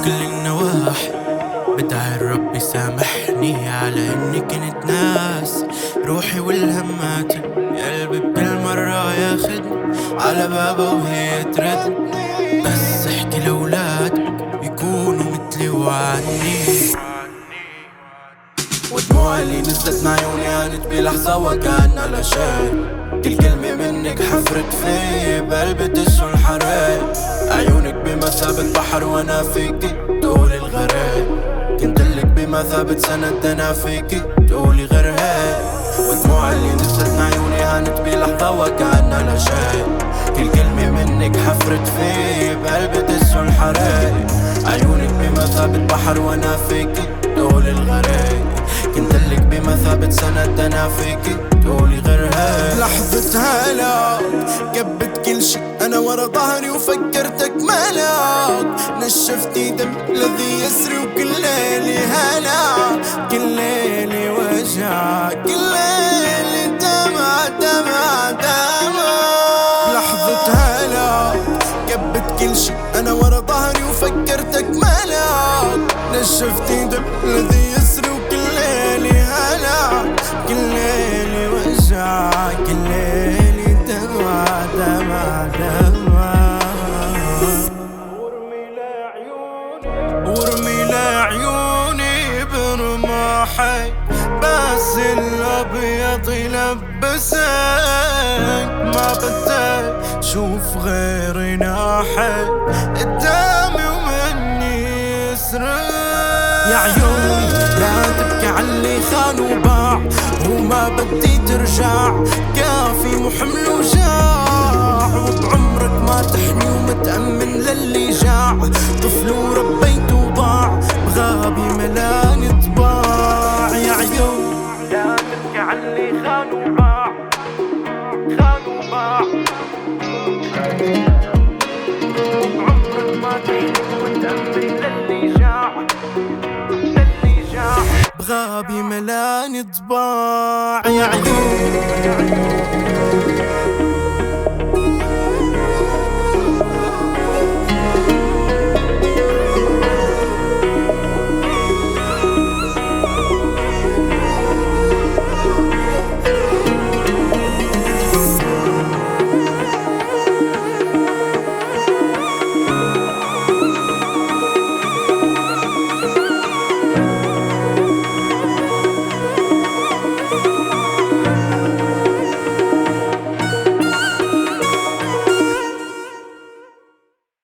كل النواحي. بدعي الرب يسامحني على اني كنت ناس روحي والهماتي. قلبي بكل مرة ياخدني على بابا وهي ترد. بس احكي لأولادك يكونوا مثلي وعني. ودموع اللي نزلت من عيوني هانت بلحظة وكأنها لا شيء. كل كلمة منك حفرت في بقلبي تشعل الحريق. عيونك بمثابة بحر وانا فيكي تقولي الغريب. كنتلك بمثابة سند انا فيكي تقولي غير هيك. ودموع اللي نزلت من عيوني هانت بلحظة وكأنها لا شيء. كل كلمة منك حفرت في بقلبي تشعل الحريق. عيونك بمثابة بحر وانا فيكي تقولي الغريب. كنتلك بمثابة سند انا فيكي تقولي غير هيك. لحظة هلا كبت كل شي انا ورا ظهري وفكرتك ملاك. نشفتي دم الذي يسري وكل ليلي هلا. كل ليلي وجع كل ليلي دمع دمع دمع. لحظة هلا كبت كل شي انا ورا ظهري وفكرتك ملاك. نشفتي دم الذي يسري وكل ليلي هلا. كل ليلي وجع كل ليلي دمع دمع دمع. وارمي لعيوني برماحك بس الابيض يلبسك. ما بدي شوف غير ناحك قدامي ومني يسرق. يا عيوني لا تبكي عاللي خان وباع وما بدي ترجع. كافي وحمل وجاع وبعمرك ما تحني ومتأمن للي جاع. طفل